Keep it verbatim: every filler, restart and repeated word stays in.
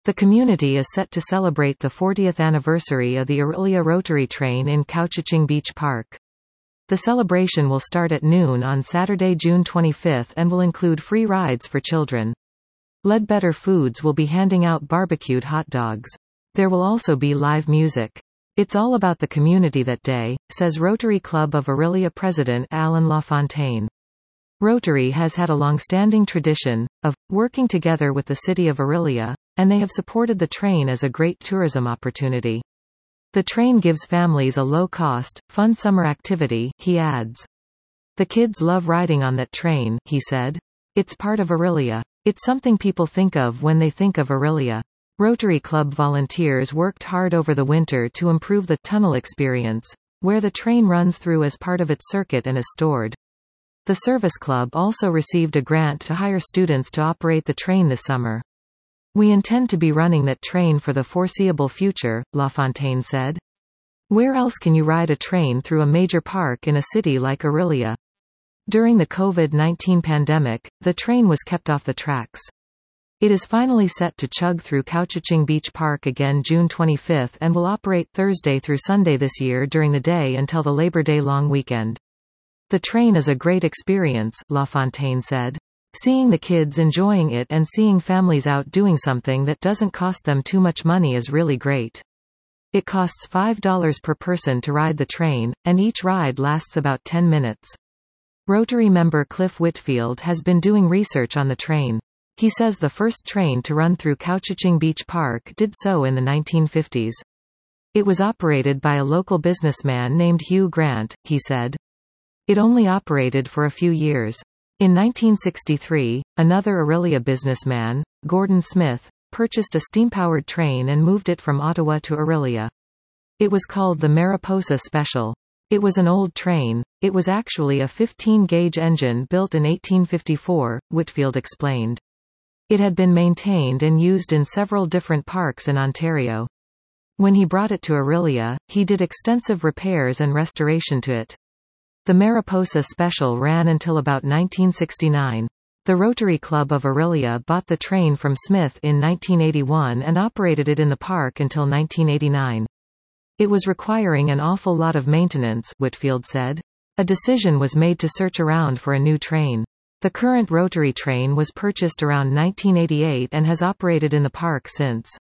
The community is set to celebrate the fortieth anniversary of the Orillia Rotary train in Couchiching Beach Park. The celebration will start at noon on Saturday, June twenty-fifth, and will include free rides for children. Ledbetter Foods will be handing out barbecued hot dogs. There will also be live music. It's all about the community that day, says Rotary Club of Orillia President Alan LaFontaine. Rotary has had a long-standing tradition of working together with the city of Orillia, and they have supported the train as a great tourism opportunity. The train gives families a low-cost, fun summer activity, he adds. The kids love riding on that train, he said. It's part of Orillia. It's something people think of when they think of Orillia. Rotary Club volunteers worked hard over the winter to improve the tunnel experience, where the train runs through as part of its circuit and is stored. The Service Club also received a grant to hire students to operate the train this summer. We intend to be running that train for the foreseeable future, LaFontaine said. Where else can you ride a train through a major park in a city like Orillia? During the COVID nineteen pandemic, the train was kept off the tracks. It is finally set to chug through Couchiching Beach Park again June twenty-fifth and will operate Thursday through Sunday this year during the day until the Labor Day long weekend. The train is a great experience, LaFontaine said. Seeing the kids enjoying it and seeing families out doing something that doesn't cost them too much money is really great. It costs five dollars per person to ride the train, and each ride lasts about ten minutes. Rotary member Cliff Whitfield has been doing research on the train. He says the first train to run through Couchiching Beach Park did so in the nineteen fifties. It was operated by a local businessman named Hugh Grant, he said. It only operated for a few years. In nineteen sixty-three, another Orillia businessman, Gordon Smith, purchased a steam-powered train and moved it from Ottawa to Orillia. It was called the Mariposa Special. It was an old train. It was actually a fifteen-gauge engine built in eighteen fifty-four, Whitfield explained. It had been maintained and used in several different parks in Ontario. When he brought it to Orillia, he did extensive repairs and restoration to it. The Mariposa Special ran until about nineteen sixty-nine. The Rotary Club of Orillia bought the train from Smith in nineteen eighty-one and operated it in the park until nineteen eighty-nine. It was requiring an awful lot of maintenance, Whitfield said. A decision was made to search around for a new train. The current Rotary train was purchased around nineteen eighty-eight and has operated in the park since.